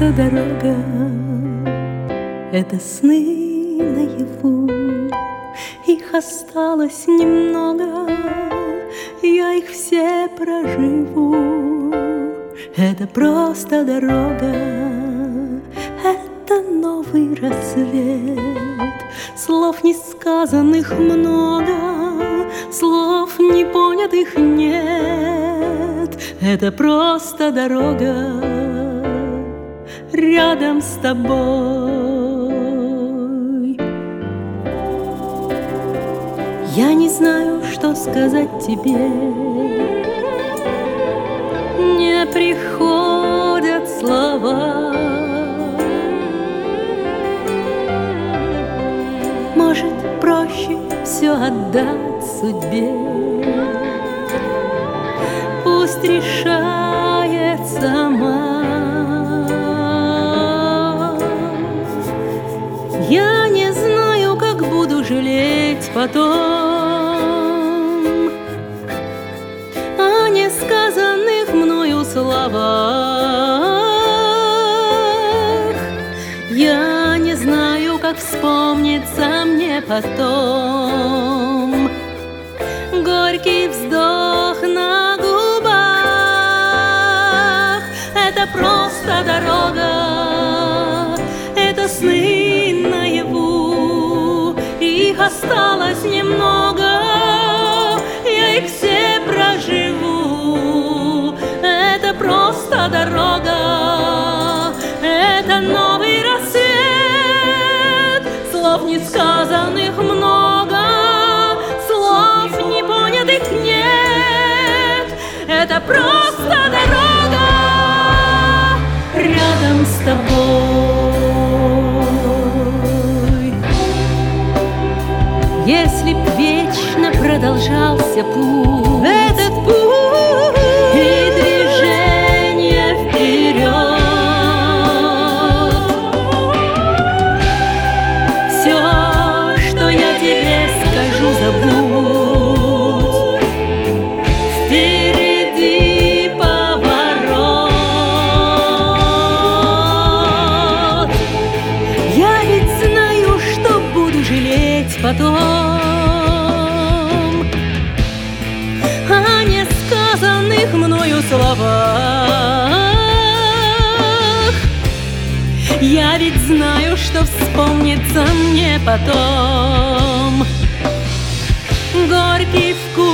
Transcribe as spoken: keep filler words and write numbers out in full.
просто дорога, это сны наяву. Их осталось немного, я их все проживу. Это просто дорога, это новый рассвет. Слов несказанных много, слов непонятых нет. Это просто дорога рядом с тобой. Я не знаю, что сказать тебе, не приходят слова. Может, проще все отдать судьбе, пусть решает сама. Я не знаю, как буду жалеть потом о несказанных мною словах. Я не знаю, как вспомнится мне потом горький вздох на губах. Это просто дорога, это сны наяву. Их осталось немного, я их все проживу. Это просто дорога, это новый рассвет. Слов несказанных много, слов непонятых нет. Это просто дорога рядом с тобой. Если б вечно продолжался путь, этот путь и движение вперед, все, что я тебе скажу, забудь. Впереди поворот. Я ведь знаю, что буду жалеть потом о несказанных мною словах. Я ведь знаю, что вспомнится мне потом горький вкус